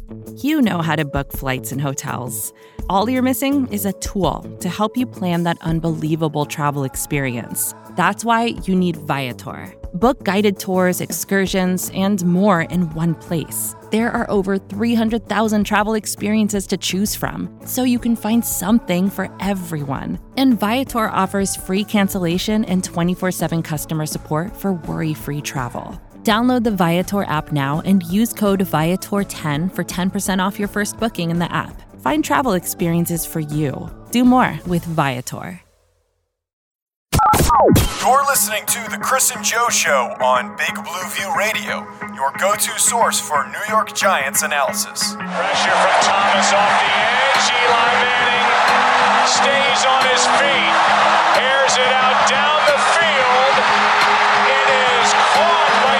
You know how to book flights and hotels. All you're missing is a tool to help you plan that unbelievable travel experience. That's why you need Viator. Book guided tours, excursions, and more in one place. There are over 300,000 travel experiences to choose from, so you can find something for everyone. And Viator offers free cancellation and 24/7 customer support for worry-free travel. Download the Viator app now and use code Viator10 for 10% off your first booking in the app. Find travel experiences for you. Do more with Viator. You're listening to The Chris and Joe Show on Big Blue View Radio, your go-to source for New York Giants analysis. Pressure from Thomas off the edge. Eli Manning stays on his feet, airs it out down the field. It is caught by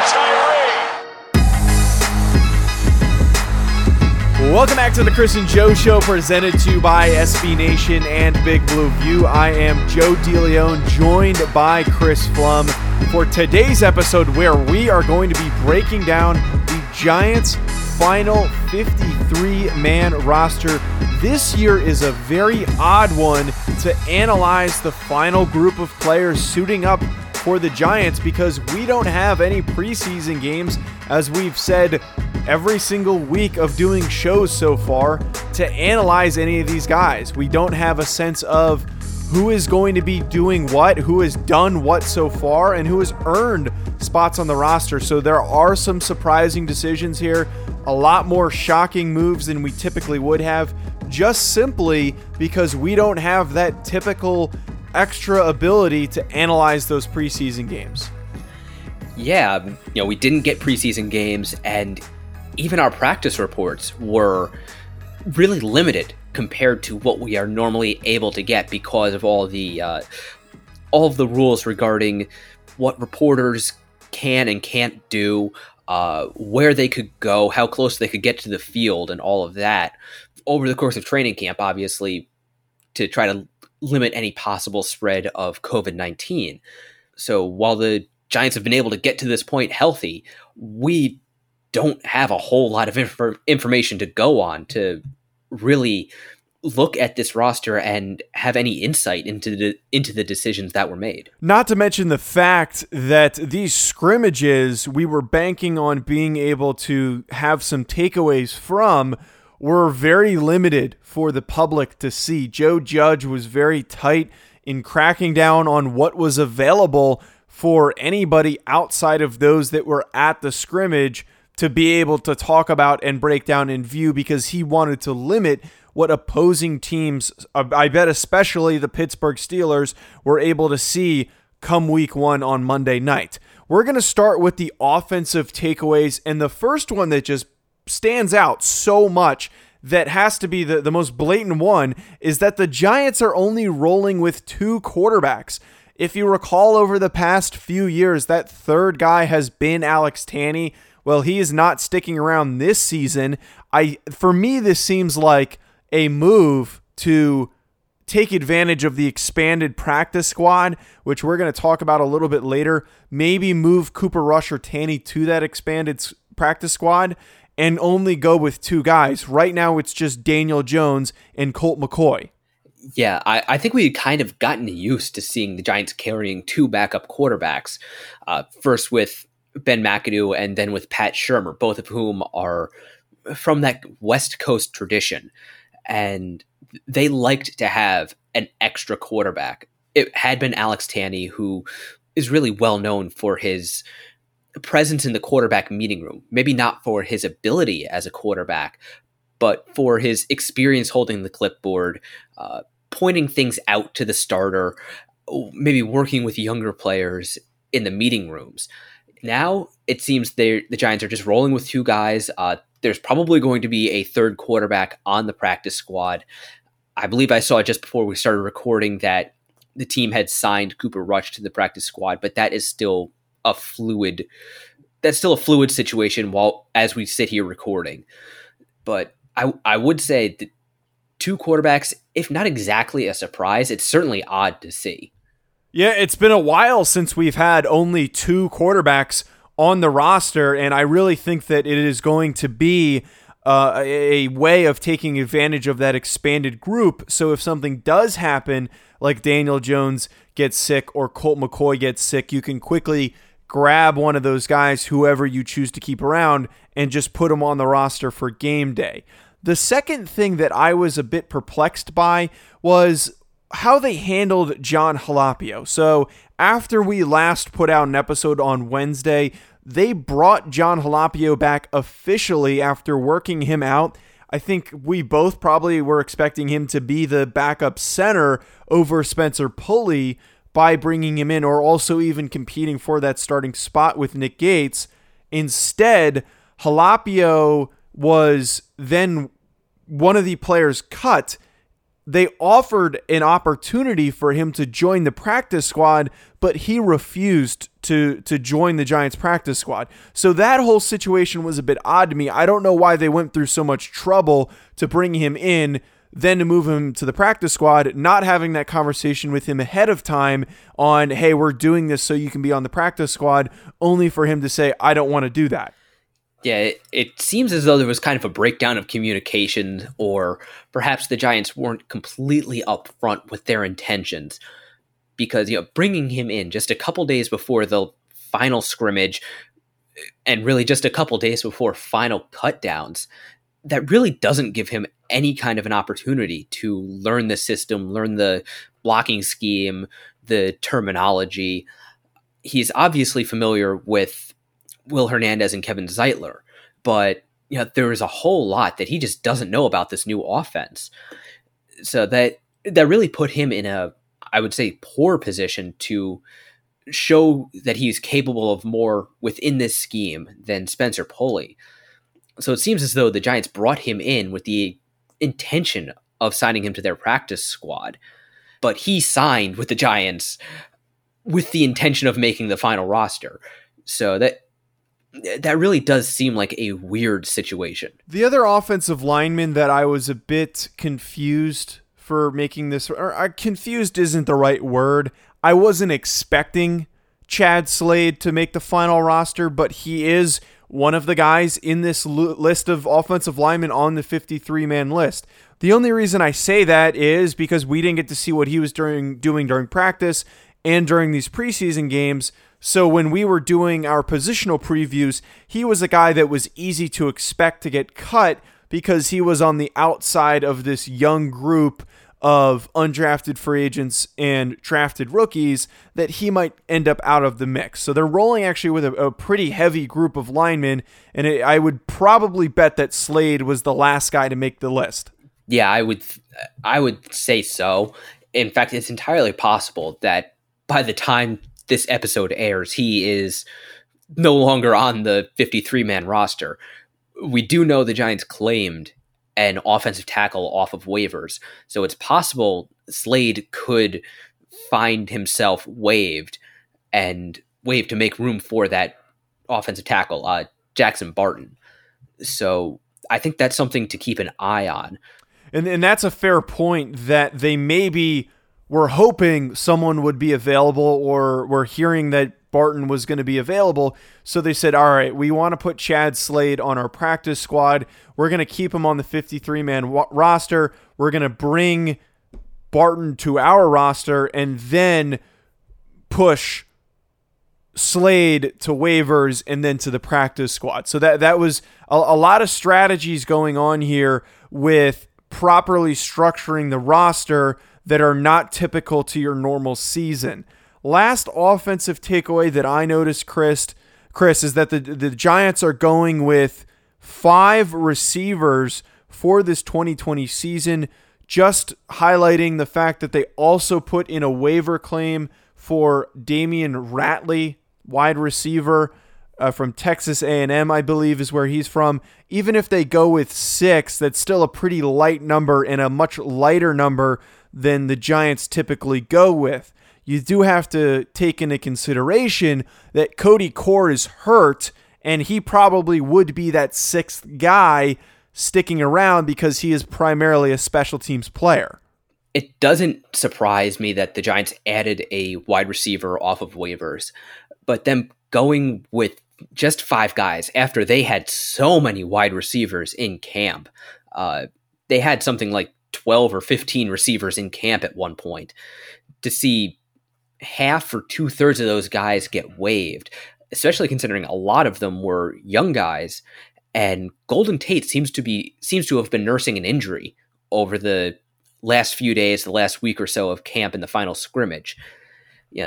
Tyree. Welcome back to The Chris and Joe Show, presented to you by SB Nation and Big Blue View. I am Joe DeLeon, joined by Chris Pflum for today's episode, where we are going to be breaking down the Giants' final 53-man roster. This year is a very odd one to analyze the final group of players suiting up for the Giants, because we don't have any preseason games, as we've said every single week of doing shows so far, to analyze any of these guys. We don't have a sense of who is going to be doing what, who has done what so far, and who has earned spots on the roster. So there are some surprising decisions here, a lot more shocking moves than we typically would have, just simply because we don't have that typical extra ability to analyze those preseason games. Yeah, we didn't get preseason games, and even our practice reports were really limited compared to what we are normally able to get because of all of the rules regarding what reporters can and can't do, where they could go, how close they could get to the field, and all of that over the course of training camp, obviously, to try to limit any possible spread of COVID-19. So while the Giants have been able to get to this point healthy, we don't have a whole lot of information to go on to really look at this roster and have any insight into the decisions that were made. Not to mention the fact that these scrimmages we were banking on being able to have some takeaways from were very limited for the public to see. Joe Judge was very tight in cracking down on what was available for anybody outside of those that were at the scrimmage to be able to talk about and break down in view, because he wanted to limit what opposing teams, I bet especially the Pittsburgh Steelers, were able to see come week one on Monday night. We're going to start with the offensive takeaways, and the first one that just stands out so much, that has to be the most blatant one, is that the Giants are only rolling with two quarterbacks. If you recall, over the past few years, that third guy has been Alex Tanney. Well, he is not sticking around this season. For me, this seems like a move to take advantage of the expanded practice squad, which we're going to talk about a little bit later. Maybe move Cooper Rush or Tanney to that expanded practice squad and only go with two guys. Right now, it's just Daniel Jones and Colt McCoy. Yeah, I think we had kind of gotten used to seeing the Giants carrying two backup quarterbacks, first with Ben McAdoo and then with Pat Shurmur, both of whom are from that West Coast tradition. And they liked to have an extra quarterback. It had been Alex Tanney, who is really well known for his presence in the quarterback meeting room. Maybe not for his ability as a quarterback, but for his experience holding the clipboard, pointing things out to the starter, maybe working with younger players in the meeting rooms. Now it seems the Giants are just rolling with two guys. There's probably going to be a third quarterback on the practice squad. I believe I saw just before we started recording that the team had signed Cooper Rush to the practice squad, but that is still a fluid situation as we sit here recording. But I would say that two quarterbacks, if not exactly a surprise, it's certainly odd to see. Yeah, it's been a while since we've had only two quarterbacks on the roster, and I really think that it is going to be a way of taking advantage of that expanded group. So if something does happen, like Daniel Jones gets sick or Colt McCoy gets sick, you can quickly grab one of those guys, whoever you choose to keep around, and just put them on the roster for game day. The second thing that I was a bit perplexed by was how they handled John Halapio. So after we last put out an episode on Wednesday, they brought John Halapio back officially after working him out. I think we both probably were expecting him to be the backup center over Spencer Pulley by bringing him in, or also even competing for that starting spot with Nick Gates. Instead, Halapio was then one of the players cut. They offered an opportunity for him to join the practice squad, but he refused to join the Giants practice squad. So that whole situation was a bit odd to me. I don't know why they went through so much trouble to bring him in, then to move him to the practice squad, not having that conversation with him ahead of time on, hey, we're doing this so you can be on the practice squad, only for him to say, I don't want to do that. Yeah, it seems as though there was kind of a breakdown of communication, or perhaps the Giants weren't completely upfront with their intentions, because bringing him in just a couple days before the final scrimmage, and really just a couple days before final cutdowns, that really doesn't give him any kind of an opportunity to learn the system, learn the blocking scheme, the terminology. He's obviously familiar with Will Hernandez and Kevin Zeitler, but there is a whole lot that he just doesn't know about this new offense. So that really put him in a, I would say, poor position to show that he's capable of more within this scheme than Spencer Pulley. So it seems as though the Giants brought him in with the intention of signing him to their practice squad, but he signed with the Giants with the intention of making the final roster. So that really does seem like a weird situation. The other offensive lineman that I was a bit confused for making this, or confused isn't the right word. I wasn't expecting Chad Slade to make the final roster, but he is one of the guys in this list of offensive linemen on the 53-man list. The only reason I say that is because we didn't get to see what he was doing during practice and during these preseason games. So when we were doing our positional previews, he was a guy that was easy to expect to get cut because he was on the outside of this young group of undrafted free agents and drafted rookies that he might end up out of the mix. So they're rolling actually with a pretty heavy group of linemen, and I would probably bet that Slade was the last guy to make the list. Yeah, I would say so. In fact, it's entirely possible that by the time this episode airs, he is no longer on the 53-man roster. We do know the Giants claimed an offensive tackle off of waivers, so it's possible Slade could find himself waived to make room for that offensive tackle, Jackson Barton. So I think that's something to keep an eye on. And that's a fair point, that they maybe were hoping someone would be available, or were hearing that Barton was going to be available. So they said, all right, we want to put Chad Slade on our practice squad. We're going to keep him on the 53-man roster. We're going to bring Barton to our roster and then push Slade to waivers and then to the practice squad. So that was a lot of strategies going on here with properly structuring the roster that are not typical to your normal season. Last offensive takeaway that I noticed, Chris, is that the Giants are going with 5 receivers for this 2020 season, just highlighting the fact that they also put in a waiver claim for Damian Ratley, wide receiver from Texas A&M, I believe is where he's from. Even if they go with 6, that's still a pretty light number and a much lighter number than the Giants typically go with. You do have to take into consideration that Cody Core is hurt, and he probably would be that 6th guy sticking around because he is primarily a special teams player. It doesn't surprise me that the Giants added a wide receiver off of waivers, but them going with just 5 guys after they had so many wide receivers in camp. They had something like 12 or 15 receivers in camp at one point. To see half or 2/3 of those guys get waived, especially considering a lot of them were young guys, and Golden Tate seems to have been nursing an injury over the last few days, the last week or so of camp in the final scrimmage. Yeah,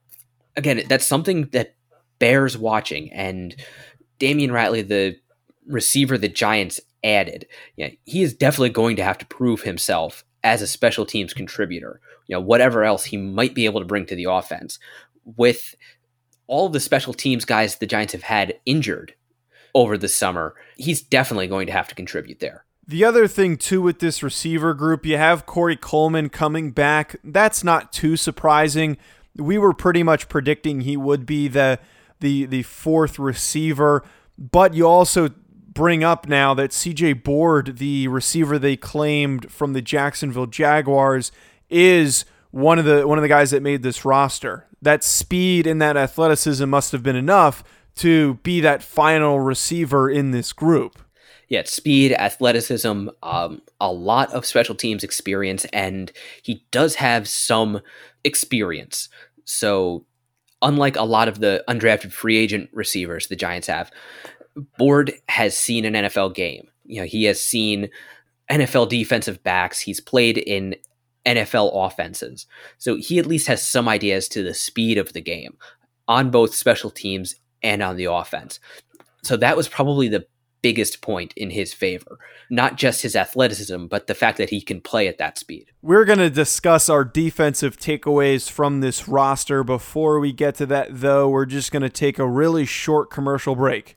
that's something that bears watching. And Damion Ratley, the receiver the Giants added, he is definitely going to have to prove himself as a special teams contributor. Whatever else he might be able to bring to the offense. With all of the special teams guys the Giants have had injured over the summer, he's definitely going to have to contribute there. The other thing, too, with this receiver group, you have Corey Coleman coming back. That's not too surprising. We were pretty much predicting he would be the fourth receiver, but you also bring up now that CJ Board, the receiver they claimed from the Jacksonville Jaguars, is one of the guys that made this roster. That speed and that athleticism must have been enough to be that final receiver in this group. Yeah, speed, athleticism, a lot of special teams experience, and he does have some experience. So unlike a lot of the undrafted free agent receivers the Giants have, Board has seen an NFL game. He has seen NFL defensive backs. He's played in NFL offenses. So he at least has some ideas to the speed of the game on both special teams and on the offense. So that was probably the biggest point in his favor. Not just his athleticism, but the fact that he can play at that speed. We're going to discuss our defensive takeaways from this roster. Before we get to that, though, we're just going to take a really short commercial break.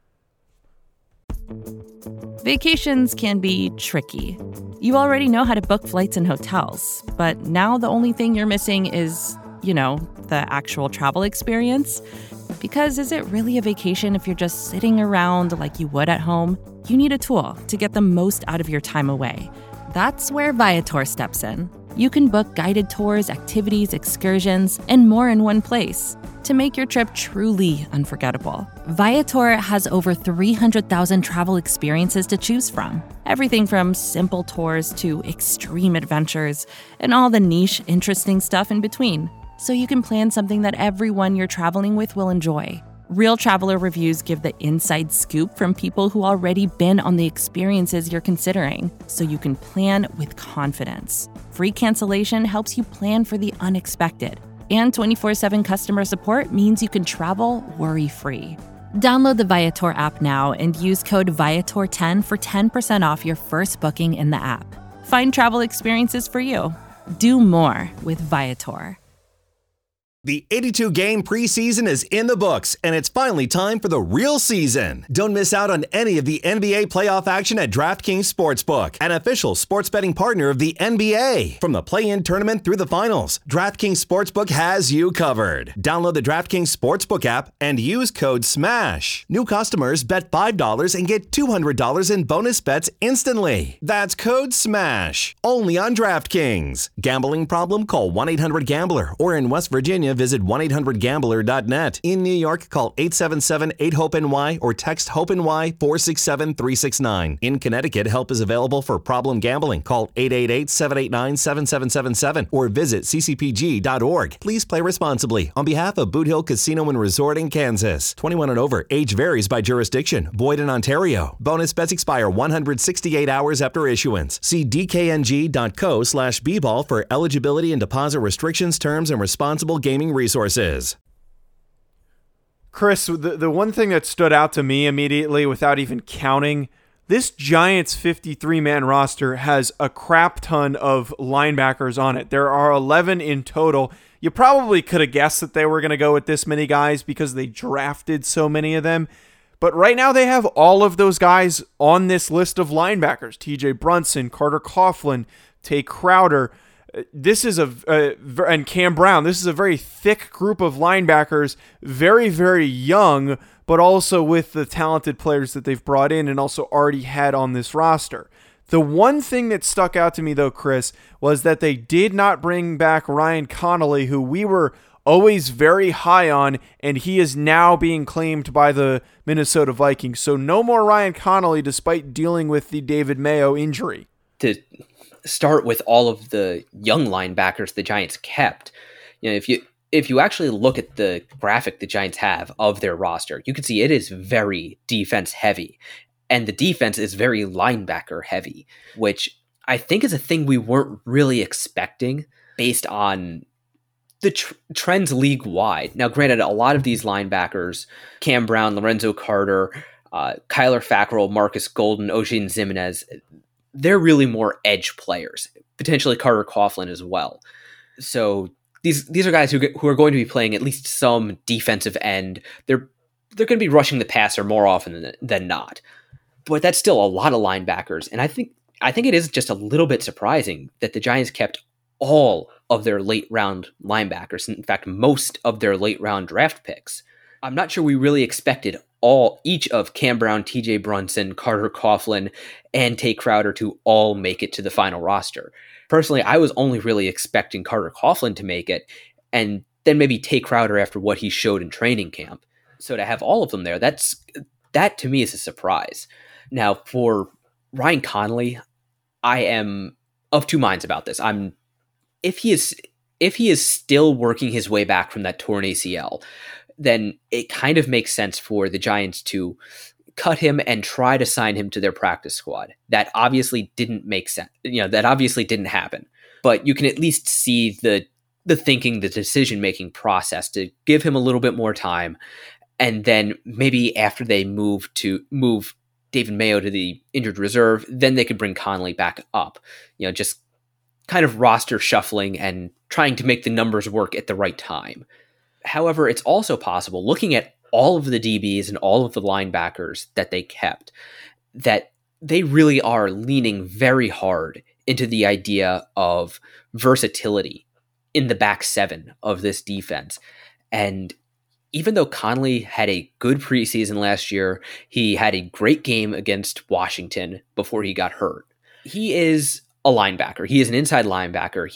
Vacations can be tricky. You already know how to book flights and hotels, but now the only thing you're missing is, the actual travel experience. Because is it really a vacation if you're just sitting around like you would at home? You need a tool to get the most out of your time away. That's where Viator steps in. You can book guided tours, activities, excursions, and more in one place to make your trip truly unforgettable. Viator has over 300,000 travel experiences to choose from. Everything from simple tours to extreme adventures and all the niche, interesting stuff in between. So you can plan something that everyone you're traveling with will enjoy. Real traveler reviews give the inside scoop from people who already been on the experiences you're considering, so you can plan with confidence. Free cancellation helps you plan for the unexpected. And 24/7 customer support means you can travel worry-free. Download the Viator app now and use code Viator10 for 10% off your first booking in the app. Find travel experiences for you. Do more with Viator. The 82-game preseason is in the books, and it's finally time for the real season. Don't miss out on any of the NBA playoff action at DraftKings Sportsbook, an official sports betting partner of the NBA. From the play-in tournament through the finals, DraftKings Sportsbook has you covered. Download the DraftKings Sportsbook app and use code SMASH. New customers bet $5 and get $200 in bonus bets instantly. That's code SMASH. Only on DraftKings. Gambling problem? Call 1-800-GAMBLER. Or in West Virginia, visit 1-800-GAMBLER.net. In New York, call 877-8-HOPE-NY or text HOPE-NY 467-369. In Connecticut, help is available for problem gambling. Call 888-789-7777 or visit ccpg.org. Please play responsibly. On behalf of Boot Hill Casino and Resort in Kansas. 21 and over. Age varies by jurisdiction. Void in Ontario. Bonus bets expire 168 hours after issuance. See dkng.co/bball for eligibility and deposit restrictions, terms, and responsible gaming resources. Chris, the one thing that stood out to me immediately without even counting, this Giants 53-man roster has a crap ton of linebackers on it. There are 11 in total. You probably could have guessed that they were going to go with this many guys because they drafted so many of them. But right now they have all of those guys on this list of linebackers. TJ Brunson, Carter Coughlin, Tay Crowder. This is and Cam Brown. This is a very thick group of linebackers, very, very young, but also with the talented players that they've brought in and also already had on this roster. The one thing that stuck out to me, though, Chris, was that they did not bring back Ryan Connolly, who we were always very high on, and he is now being claimed by the Minnesota Vikings. So no more Ryan Connelly despite dealing with the David Mayo injury. To start with all of the young linebackers the Giants kept, if you actually look at the graphic the Giants have of their roster, you can see it is very defense heavy, and the defense is very linebacker heavy, which I think is a thing we weren't really expecting based on the trends league-wide. Now, granted, a lot of these linebackers, Cam Brown, Lorenzo Carter, Kyler Fackrell, Marcus Golden, Oshane Ximines, they're really more edge players, potentially Carter Coughlin as well. So these are guys who are going to be playing at least some defensive end. They're going to be rushing the passer more often than not. But that's still a lot of linebackers, and I think it is just a little bit surprising that the Giants kept all of their late round linebackers. In fact, most of their late round draft picks. I'm not sure we really expected each of Cam Brown, TJ Brunson, Carter Coughlin, and Tay Crowder to all make it to the final roster. Personally, I was only really expecting Carter Coughlin to make it, and then maybe Tay Crowder after what he showed in training camp. So to have all of them there, that to me is a surprise. Now, for Ryan Connelly, I am of two minds about this. If he is still working his way back from that torn ACL, then it kind of makes sense for the Giants to cut him and try to sign him to their practice squad. That obviously didn't make sense. That obviously didn't happen. But you can at least see the thinking, the decision-making process to give him a little bit more time. And then maybe after they move David Mayo to the injured reserve, then they could bring Connelly back up. Just kind of roster shuffling and trying to make the numbers work at the right time. However, it's also possible, looking at all of the DBs and all of the linebackers that they kept, that they really are leaning very hard into the idea of versatility in the back seven of this defense. And even though Connelly had a good preseason last year, he had a great game against Washington before he got hurt. He is a linebacker. He is an inside linebacker.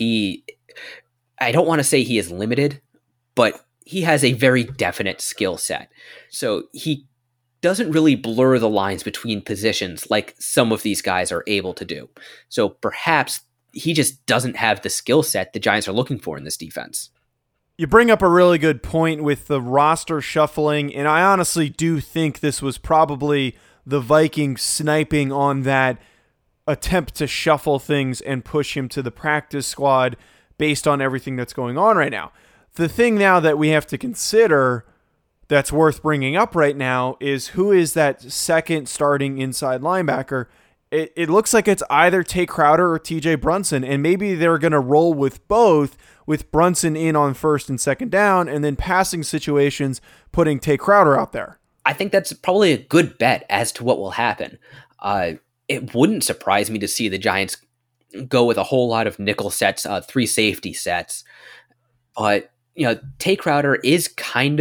I don't want to say he is limited, but he has a very definite skill set. So he doesn't really blur the lines between positions like some of these guys are able to do. So perhaps he just doesn't have the skill set the Giants are looking for in this defense. You bring up a really good point with the roster shuffling, and I honestly do think this was probably the Vikings sniping on that attempt to shuffle things and push him to the practice squad based on everything that's going on right now. The thing now that we have to consider that's worth bringing up right now is who is that second starting inside linebacker. It looks like it's either Tay Crowder or TJ Brunson, and maybe they're going to roll with both, with Brunson in on first and second down, and then passing situations putting Tay Crowder out there. I think that's probably a good bet as to what will happen. It wouldn't surprise me to see the Giants go with a whole lot of nickel sets, 3 safety sets. But, Tay Crowder is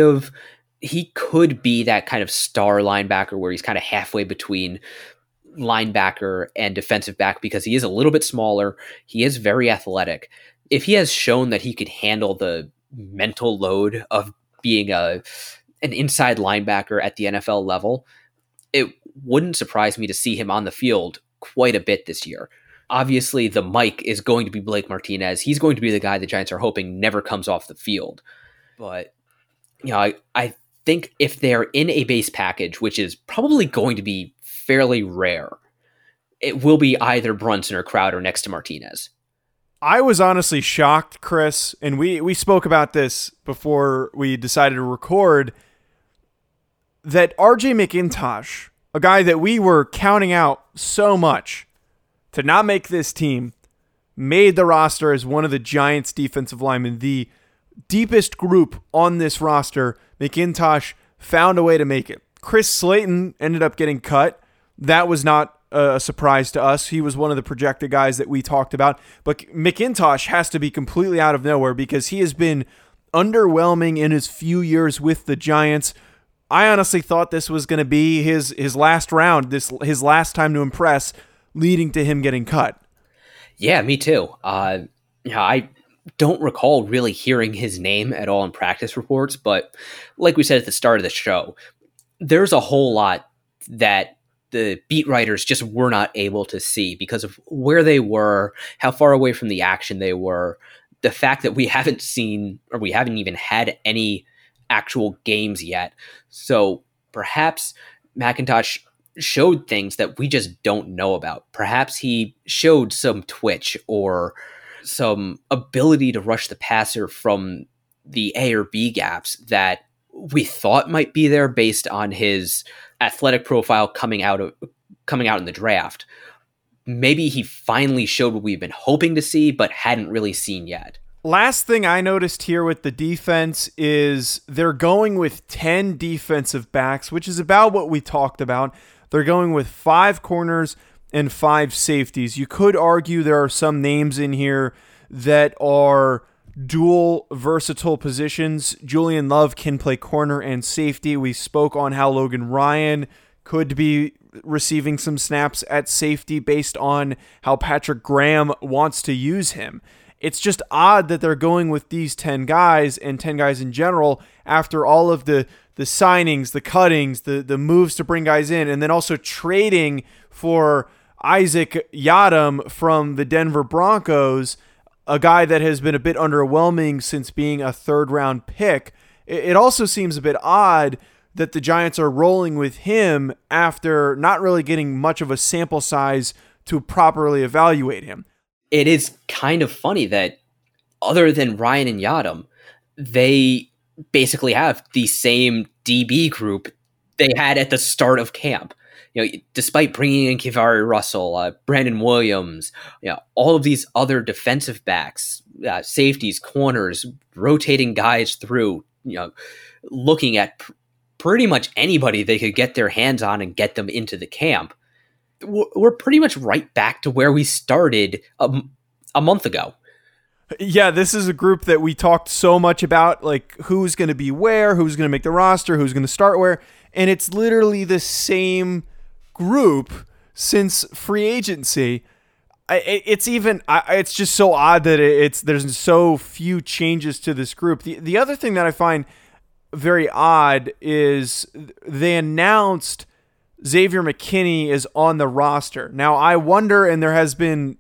he could be that kind of star linebacker where he's kind of halfway between linebacker and defensive back because he is a little bit smaller. He is very athletic. If he has shown that he could handle the mental load of being an inside linebacker at the NFL level, it wouldn't surprise me to see him on the field quite a bit this year. Obviously, the mic is going to be Blake Martinez. He's going to be the guy the Giants are hoping never comes off the field. But, I think if they're in a base package, which is probably going to be fairly rare, it will be either Brunson or Crowder next to Martinez. I was honestly shocked, Chris, and we spoke about this before we decided to record, that RJ McIntosh, a guy that we were counting out so much to not make this team, made the roster as one of the Giants' defensive linemen, the deepest group on this roster. McIntosh found a way to make it. Chris Slayton ended up getting cut. That was not a surprise to us. He was one of the projected guys that we talked about. But McIntosh has to be completely out of nowhere because he has been underwhelming in his few years with the Giants. I honestly thought this was going to be his last round, his last time to impress, leading to him getting cut. Yeah, me too. don't recall really hearing his name at all in practice reports, but like we said at the start of the show, there's a whole lot that the beat writers just were not able to see because of where they were, how far away from the action they were, the fact that we haven't seen or we haven't even had any actual games yet. So perhaps McIntosh showed things that we just don't know about. Perhaps he showed some twitch or some ability to rush the passer from the A or B gaps that we thought might be there based on his athletic profile coming out in the draft. Maybe he finally showed what we've been hoping to see, but hadn't really seen yet. Last thing I noticed here with the defense is they're going with 10 defensive backs, which is about what we talked about. They're going with 5 corners and 5 safeties. You could argue there are some names in here that are dual versatile positions. Julian Love can play corner and safety. We spoke on how Logan Ryan could be receiving some snaps at safety based on how Patrick Graham wants to use him. It's just odd that they're going with these 10 guys and 10 guys in general after all of the signings, the cuttings, the moves to bring guys in, and then also trading for Isaac Yiadom from the Denver Broncos, a guy that has been a bit underwhelming since being a third-round pick. It also seems a bit odd that the Giants are rolling with him after not really getting much of a sample size to properly evaluate him. It is kind of funny that other than Ryan and Yiadom, they basically have the same DB group they had at the start of camp. You know, despite bringing in Kivari Russell, Brandon Williams, all of these other defensive backs, safeties, corners, rotating guys through, looking at pretty much anybody they could get their hands on and get them into the camp. We're pretty much right back to where we started a month ago. Yeah, this is a group that we talked so much about, like who's going to be where, who's going to make the roster, who's going to start where, and it's literally the same group since free agency. It's just so odd that there's so few changes to this group. The other thing that I find very odd is they announced Xavier McKinney is on the roster. Now, I wonder, and there has been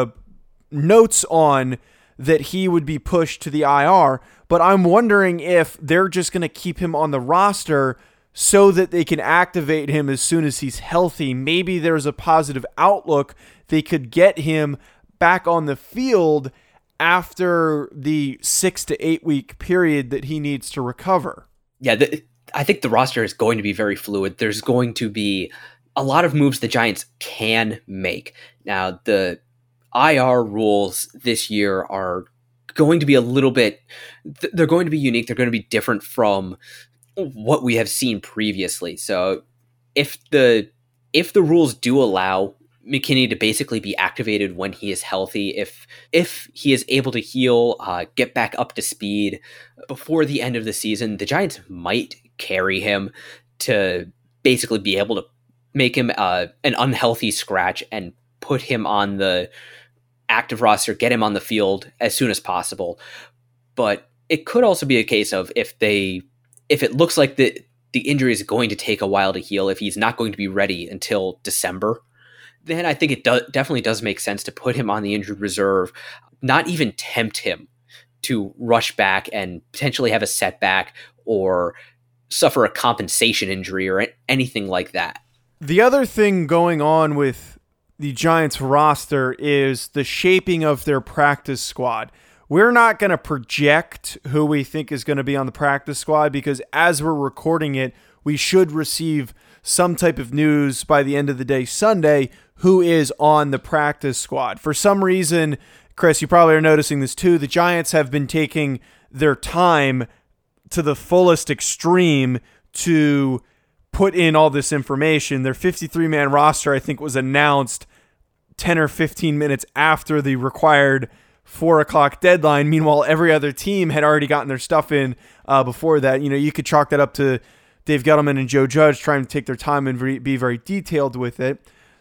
notes on that he would be pushed to the IR, but I'm wondering if they're just going to keep him on the roster so that they can activate him as soon as he's healthy. Maybe there's a positive outlook. They could get him back on the field after the 6 to 8 week period that he needs to recover. Yeah, I think the roster is going to be very fluid. There's going to be a lot of moves the Giants can make. Now, the IR rules this year are going to be a little bit, they're going to be unique. They're going to be different from what we have seen previously. So if the rules do allow McKinney to basically be activated when he is healthy, if he is able to heal, get back up to speed before the end of the season, the Giants might carry him to basically be able to make him an unhealthy scratch and put him on the active roster, get him on the field as soon as possible. But it could also be a case of if it looks like the injury is going to take a while to heal, if he's not going to be ready until December, then I think it definitely does make sense to put him on the injured reserve, not even tempt him to rush back and potentially have a setback or suffer a compensation injury or anything like that. The other thing going on with the Giants roster is the shaping of their practice squad. We're not going to project who we think is going to be on the practice squad because as we're recording it, we should receive some type of news by the end of the day Sunday who is on the practice squad. For some reason, Chris, you probably are noticing this too, the Giants have been taking their time to the fullest extreme to put in all this information. Their 53-man roster, I think, was announced 10 or 15 minutes after the required 4 o'clock deadline. Meanwhile, every other team had already gotten their stuff in before that. You could chalk that up to Dave Gettleman and Joe Judge trying to take their time and be very detailed with it.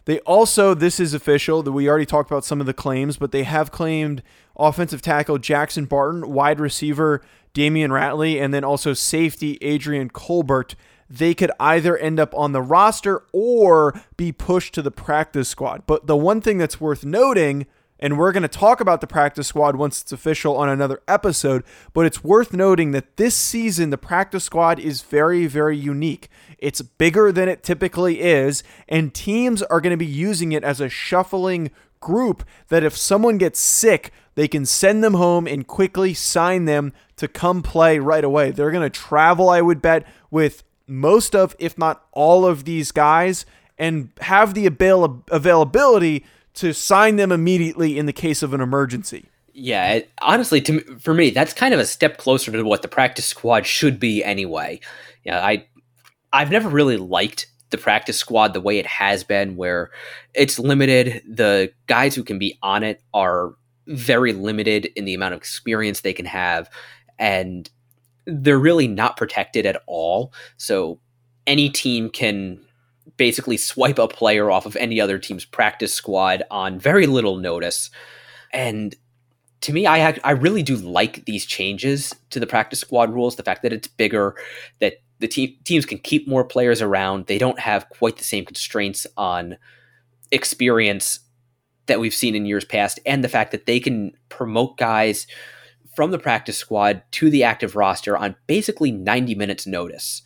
They also, this is official, that we already talked about some of the claims, but they have claimed offensive tackle Jackson Barton, wide receiver Damian Ratley, and then also safety Adrian Colbert. They could either end up on the roster or be pushed to the practice squad. But the one thing that's worth noting, and we're going to talk about the practice squad once it's official on another episode, but it's worth noting that this season, the practice squad is very, very unique. It's bigger than it typically is, and teams are going to be using it as a shuffling group that if someone gets sick, they can send them home and quickly sign them to come play right away. They're going to travel, I would bet, with most of, if not all of these guys, and have the availability to sign them immediately in the case of an emergency. Yeah, honestly, for me, that's kind of a step closer to what the practice squad should be anyway. Yeah, I've never really liked the practice squad the way it has been, where it's limited. The guys who can be on it are very limited in the amount of experience they can have, and they're really not protected at all. So any team can basically swipe a player off of any other team's practice squad on very little notice. And to me, I really do like these changes to the practice squad rules. The fact that it's bigger, that the teams can keep more players around. They don't have quite the same constraints on experience that we've seen in years past. And the fact that they can promote guys from the practice squad to the active roster on basically 90 minutes notice.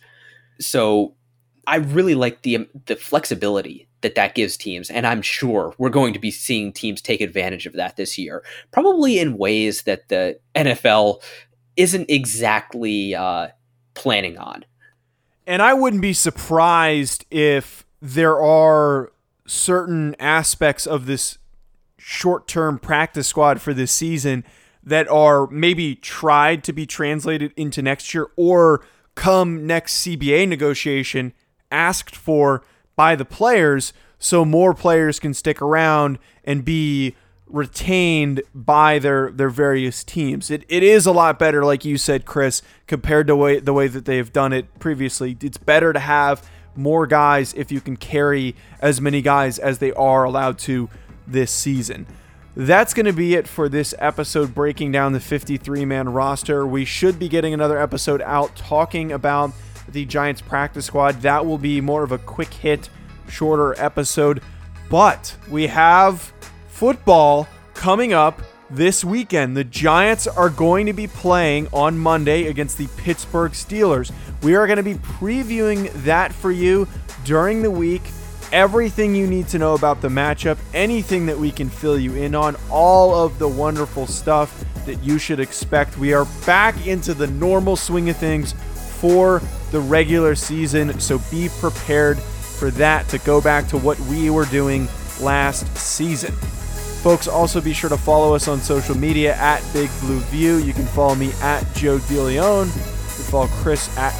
So I really like the flexibility that gives teams, and I'm sure we're going to be seeing teams take advantage of that this year, probably in ways that the NFL isn't exactly planning on. And I wouldn't be surprised if there are certain aspects of this short-term practice squad for this season that are maybe tried to be translated into next year, or come next CBA negotiation asked for by the players, so more players can stick around and be retained by their various teams. It is a lot better, like you said, Chris, compared to the way that they've done it previously. It's better to have more guys if you can carry as many guys as they are allowed to this season. That's going to be it for this episode, breaking down the 53-man roster. We should be getting another episode out talking about the Giants practice squad. That will be more of a quick hit, shorter episode. But we have football coming up this weekend. The Giants are going to be playing on Monday against the Pittsburgh Steelers. We are going to be previewing that for you during the week. Everything you need to know about the matchup, anything that we can fill you in on, all of the wonderful stuff that you should expect. We are back into the normal swing of things for the regular season, so be prepared for that, to go back to what we were doing last season. Folks, also be sure to follow us on social media at Big Blue View. You can follow me at Joe DeLeon. You can follow Chris at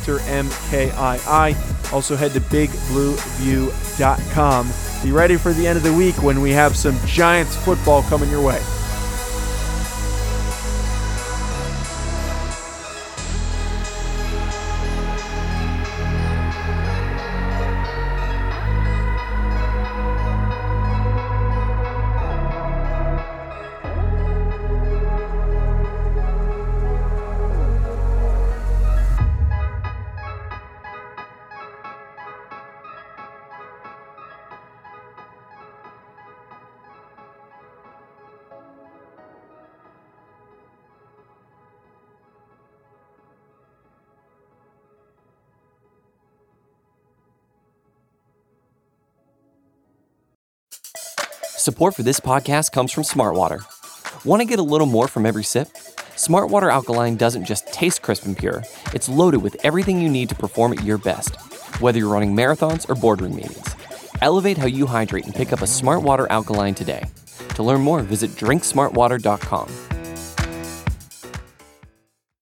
RaptorMKII. Also head to bigblueview.com. Be ready for the end of the week when we have some Giants football coming your way. Support for this podcast comes from Smartwater. Want to get a little more from every sip? Smartwater Alkaline doesn't just taste crisp and pure, it's loaded with everything you need to perform at your best, whether you're running marathons or boardroom meetings. Elevate how you hydrate and pick up a Smartwater Alkaline today. To learn more, visit drinksmartwater.com.